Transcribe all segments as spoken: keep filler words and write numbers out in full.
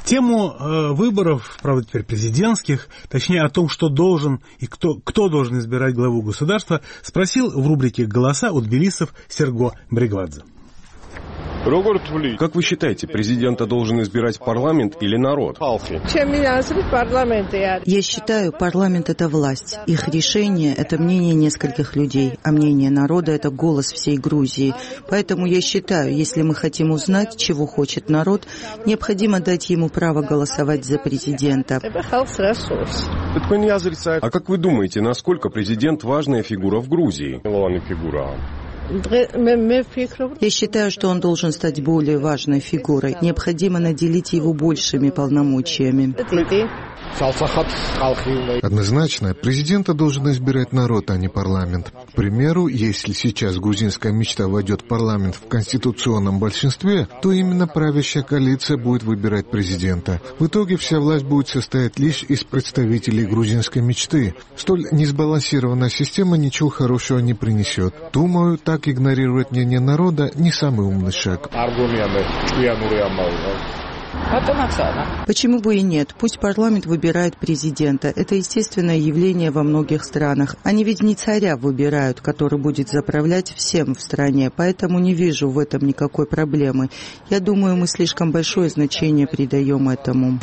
Тему э, выборов, правда, теперь президентских, точнее о том, что должен и кто, кто должен избирать главу государства, спросил в рубрике «Голоса» у тбилисцев Серго Бригвадзе. Как вы считаете, президента должен избирать парламент или народ? Я считаю, парламент — это власть. Их решение — это мнение нескольких людей, а мнение народа — это голос всей Грузии. Поэтому я считаю, если мы хотим узнать, чего хочет народ, необходимо дать ему право голосовать за президента. А как вы думаете, насколько президент важная фигура в Грузии? Я считаю, что он должен стать более важной фигурой. Необходимо наделить его большими полномочиями. Однозначно, президента должен избирать народ, а не парламент. К примеру, если сейчас грузинская мечта войдет в парламент в конституционном большинстве, то именно правящая коалиция будет выбирать президента. В итоге вся власть будет состоять лишь из представителей грузинской мечты. Столь несбалансированная система ничего хорошего не принесет. Думаю, так игнорировать мнение народа не самый умный шаг. Почему бы и нет? Пусть парламент выбирает президента. Это естественное явление во многих странах. Они ведь не царя выбирают, который будет заправлять всем в стране, поэтому не вижу в этом никакой проблемы. Я думаю, мы слишком большое значение придаем этому.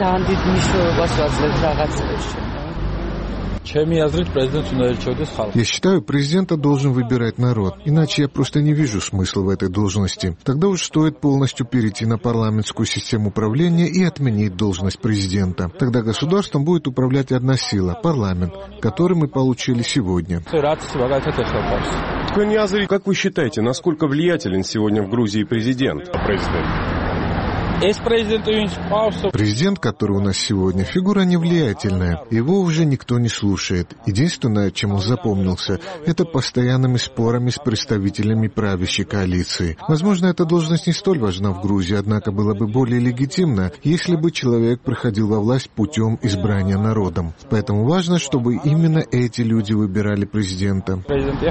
Я считаю, президента должен выбирать народ, иначе я просто не вижу смысла в этой должности. Тогда уж стоит полностью перейти на парламентскую систему управления и отменить должность президента. Тогда государством будет управлять одна сила – парламент, который мы получили сегодня. Как вы считаете, насколько влиятелен сегодня в Грузии президент? Президент, который у нас сегодня, фигура невлиятельная. Его уже никто не слушает. Единственное, чем он запомнился, это постоянными спорами с представителями правящей коалиции. Возможно, эта должность не столь важна в Грузии, однако было бы более легитимно, если бы человек проходил во власть путем избрания народом. Поэтому важно, чтобы именно эти люди выбирали президента.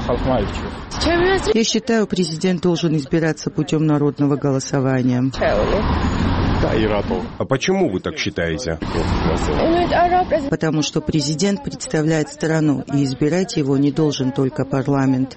Я считаю, президент должен избираться путем народного голосования. А почему вы так считаете? Потому что президент представляет страну, и избирать его не должен только парламент.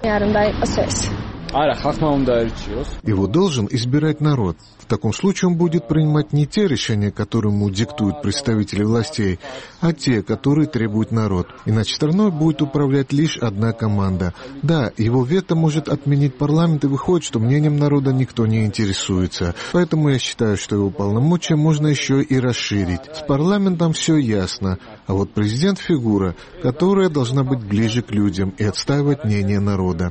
Его должен избирать народ. В таком случае он будет принимать не те решения, которые ему диктуют представители властей, а те, которые требует народ. Иначе страной будет управлять лишь одна команда. Да, его вето может отменить парламент, и выходит, что мнением народа никто не интересуется. Поэтому я считаю, что его полномочия можно еще и расширить. С парламентом все ясно, а вот президент — фигура, которая должна быть ближе к людям и отстаивать мнение народа.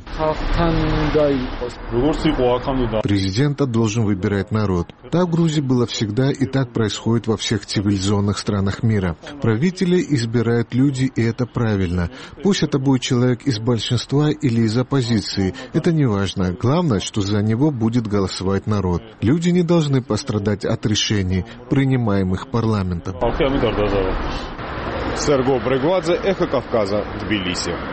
Президента должен выбирать народ. Так в Грузии было всегда и так происходит во всех цивилизованных странах мира. Правителей избирают люди, и это правильно. Пусть это будет человек из большинства или из оппозиции, это не важно. Главное, что за него будет голосовать народ. Люди не должны пострадать от решений, принимаемых парламентом. Серго Бригвадзе, Эхо Кавказа, Тбилиси.